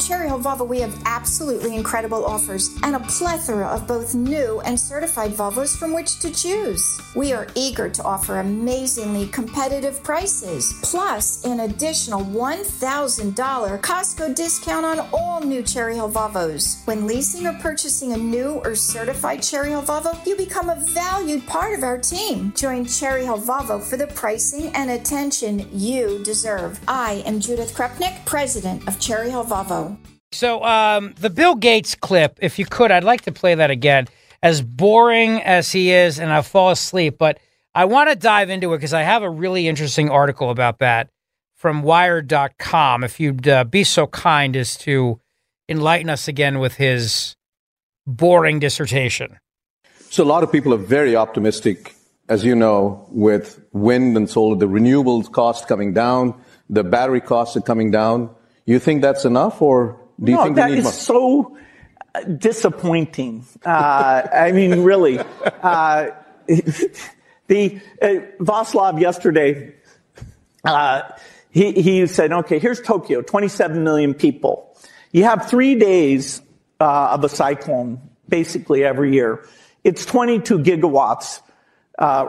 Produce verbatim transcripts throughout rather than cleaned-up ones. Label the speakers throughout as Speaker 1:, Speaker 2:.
Speaker 1: Cherry Hill Volvo, we have absolutely incredible offers and a plethora of both new and certified Volvos from which to choose. We are eager to offer amazingly competitive prices, plus an additional one thousand dollars Costco discount on all new Cherry Hill Volvos. When leasing or purchasing a new or certified Cherry Hill Volvo, you become a valued part of our team. Join Cherry Hill Volvo for the pricing and attention you deserve. I am Judith Krupnik, president of Cherry Hill Volvo.
Speaker 2: So um, the Bill Gates clip, if you could, I'd like to play that again. As boring as he is, and I'll fall asleep, but I want to dive into it because I have a really interesting article about that from Wired dot com. If you'd uh, be so kind as to enlighten us again with his boring dissertation.
Speaker 3: So a lot of people are very optimistic, as you know, with wind and solar, the renewables cost coming down, the battery costs are coming down. You think that's enough, or do you
Speaker 4: no,
Speaker 3: think they
Speaker 4: that
Speaker 3: need
Speaker 4: is
Speaker 3: more?
Speaker 4: so disappointing. Uh, I mean, really. Uh, the uh, Václav yesterday, uh, he, he said, okay, here's Tokyo, twenty-seven million people. You have three days uh, of a cyclone, basically every year. It's twenty-two gigawatts uh,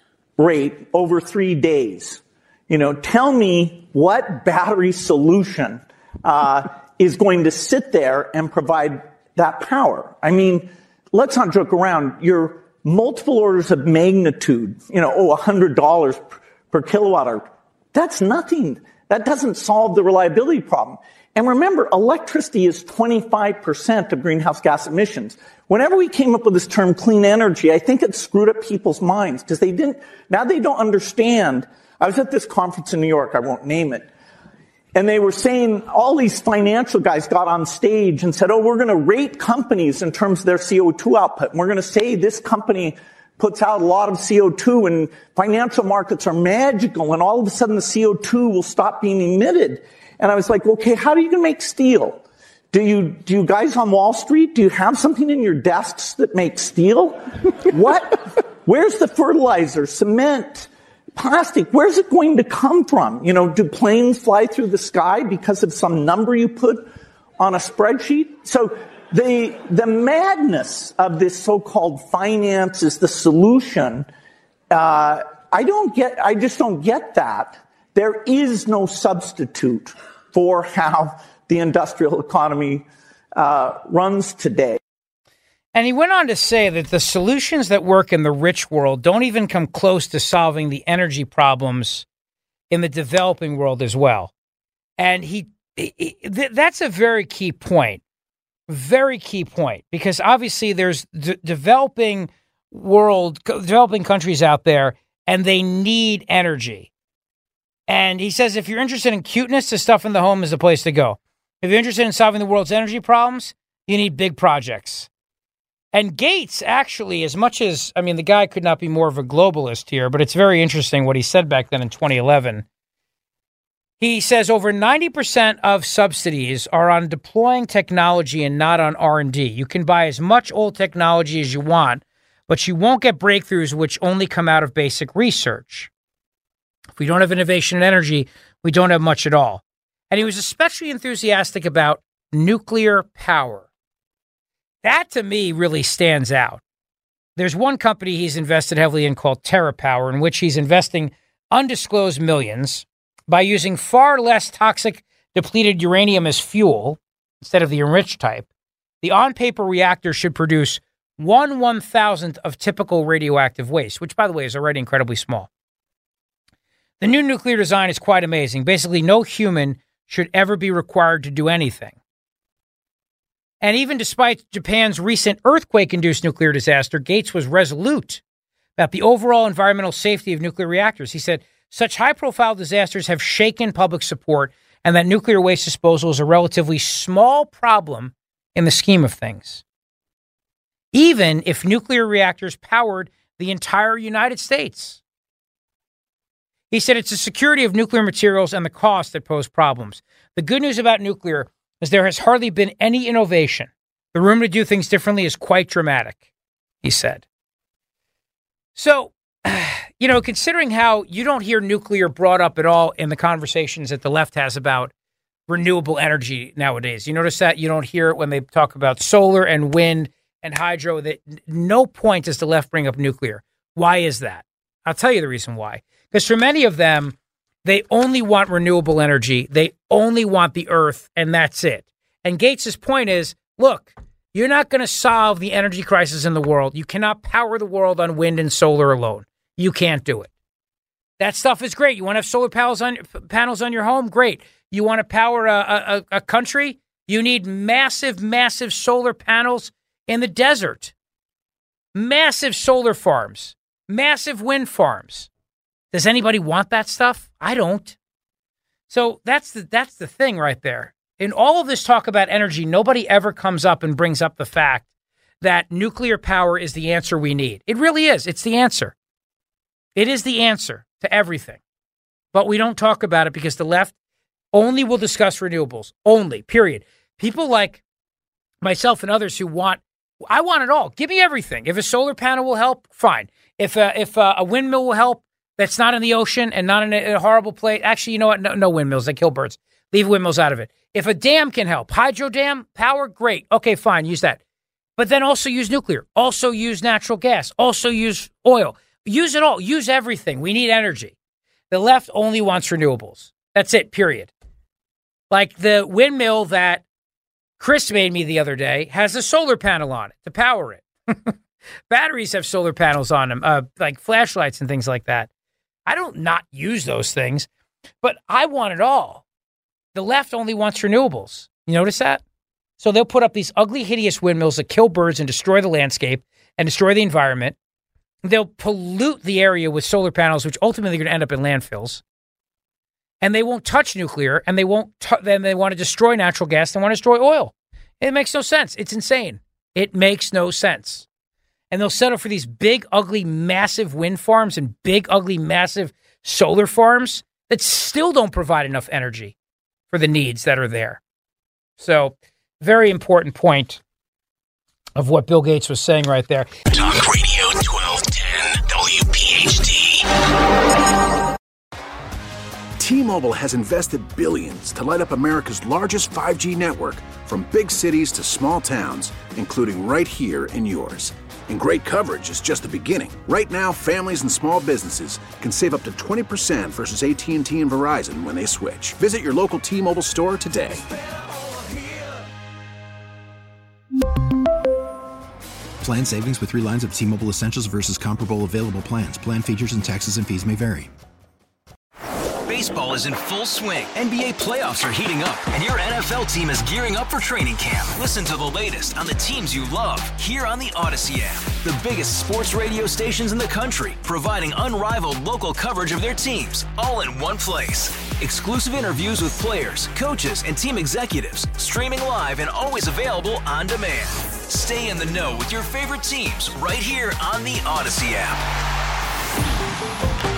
Speaker 4: rate over three days. You know, tell me what battery solution uh, is going to sit there and provide that power. I mean, let's not joke around. Your multiple orders of magnitude, you know, oh, one hundred dollars per kilowatt hour. That's nothing. That doesn't solve the reliability problem. And remember, electricity is twenty-five percent of greenhouse gas emissions. Whenever we came up with this term clean energy, I think it screwed up people's minds because they didn't, now they don't understand. I was at this conference in New York, I won't name it, and they were saying, all these financial guys got on stage and said, oh, we're going to rate companies in terms of their C O two output. And we're going to say this company puts out a lot of C O two and financial markets are magical and all of a sudden the C O two will stop being emitted. And I was like, okay, how are you going to make steel? Do you, do you guys on Wall Street, do you have something in your desks that makes steel? What? Where's the fertilizer, cement, plastic? Where's it going to come from? You know, do planes fly through the sky because of some number you put on a spreadsheet? So the, the madness of this so-called finance is the solution. Uh, I don't get, I just don't get that. There is no substitute for how the industrial economy uh, runs today.
Speaker 2: And he went on to say that the solutions that work in the rich world don't even come close to solving the energy problems in the developing world as well. And he, he th- that's a very key point, very key point, because obviously there's d- developing world, developing countries out there, and they need energy. And he says if you're interested in cuteness, the stuff in the home is the place to go. If you're interested in solving the world's energy problems, you need big projects. And Gates, actually, as much as, I mean, the guy could not be more of a globalist here, but it's very interesting what he said back then in twenty eleven. He says over ninety percent of subsidies are on deploying technology and not on R and D. You can buy as much old technology as you want, but you won't get breakthroughs which only come out of basic research. If we don't have innovation in energy, we don't have much at all. And he was especially enthusiastic about nuclear power. That, to me, really stands out. There's one company he's invested heavily in called TerraPower, in which he's investing undisclosed millions by using far less toxic depleted uranium as fuel instead of the enriched type. The on-paper reactor should produce one one-thousandth of typical radioactive waste, which, by the way, is already incredibly small. The new nuclear design is quite amazing. Basically, no human should ever be required to do anything. And even despite Japan's recent earthquake-induced nuclear disaster, Gates was resolute about the overall environmental safety of nuclear reactors. He said, such high-profile disasters have shaken public support and that nuclear waste disposal is a relatively small problem in the scheme of things. Even if nuclear reactors powered the entire United States. He said it's the security of nuclear materials and the cost that pose problems. The good news about nuclear is there has hardly been any innovation. The room to do things differently is quite dramatic, he said. So, you know, considering how you don't hear nuclear brought up at all in the conversations that the left has about renewable energy nowadays. You notice that you don't hear it when they talk about solar and wind and hydro. That no point does the left bring up nuclear. Why is that? I'll tell you the reason why. Because for many of them, they only want renewable energy. They only want the earth, and that's it. And Gates' point is, look, you're not going to solve the energy crisis in the world. You cannot power the world on wind and solar alone. You can't do it. That stuff is great. You want to have solar panels on, panels on your home? Great. You want to power a, a, a country? You need massive, massive solar panels in the desert. Massive solar farms. Massive wind farms. Does anybody want that stuff? I don't. So that's the that's the thing right there. In all of this talk about energy, nobody ever comes up and brings up the fact that nuclear power is the answer we need. It really is. It's the answer. It is the answer to everything. But we don't talk about it because the left only will discuss renewables. Only, period. People like myself and others who want, I want it all. Give me everything. If a solar panel will help, fine. If a, if a, a windmill will help, that's not in the ocean and not in a, a horrible place. Actually, you know what? No, no windmills. They kill birds. Leave windmills out of it. If a dam can help, hydro dam, power, great. Okay, fine. Use that. But then also use nuclear. Also use natural gas. Also use oil. Use it all. Use everything. We need energy. The left only wants renewables. That's it, period. Like the windmill that Chris made me the other day has a solar panel on it to power it. Batteries have solar panels on them, uh, like flashlights and things like that. I don't not use those things, but I want it all. The left only wants renewables. You notice that? So they'll put up these ugly, hideous windmills that kill birds and destroy the landscape and destroy the environment. They'll pollute the area with solar panels, which ultimately are going to end up in landfills. And they won't touch nuclear, and they won't. T- then they want to destroy natural gas. They want to destroy oil. It makes no sense. It's insane. It makes no sense. And they'll settle for these big, ugly, massive wind farms and big, ugly, massive solar farms that still don't provide enough energy for the needs that are there. So, very important point of what Bill Gates was saying right there.
Speaker 5: Talk Radio twelve ten W P H T. T-Mobile has invested billions to light up America's largest five G network, from big cities to small towns, including right here in yours. And great coverage is just the beginning. Right now, families and small businesses can save up to twenty percent versus A T and T and Verizon when they switch. Visit your local T-Mobile store today.
Speaker 6: Plan savings with three lines of T-Mobile Essentials versus comparable available plans. Plan features and taxes and fees may vary.
Speaker 7: Baseball is in full swing. N B A playoffs are heating up, and your N F L team is gearing up for training camp. Listen to the latest on the teams you love here on the Odyssey app. The biggest sports radio stations in the country, providing unrivaled local coverage of their teams, all in one place. Exclusive interviews with players, coaches, and team executives, streaming live and always available on demand. Stay in the know with your favorite teams right here on the Odyssey app.